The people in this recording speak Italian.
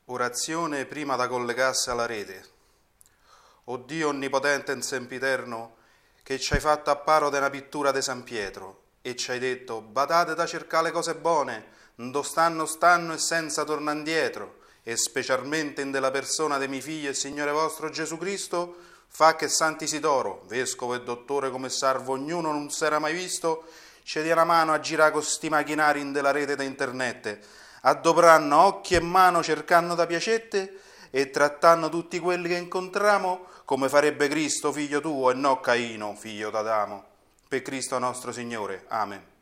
Orazione prima da collegarsi alla rete. O Dio onnipotente e sempiterno, che ci hai fatto apparo della pittura di San Pietro e ci hai detto: badate da cercare le cose buone, ndo stanno e senza tornare indietro, e specialmente in della persona de mi figlio e Signore vostro Gesù Cristo, fa che Sant'Isidoro, vescovo e dottore come salvo ognuno non s'era mai visto, ci dia la mano a girare con sti macchinari in della rete da internet, adopranno occhi e mano cercando da piacette e trattando tutti quelli che incontriamo come farebbe Cristo figlio tuo e non Caino figlio d'Adamo. Per Cristo nostro Signore. Amen.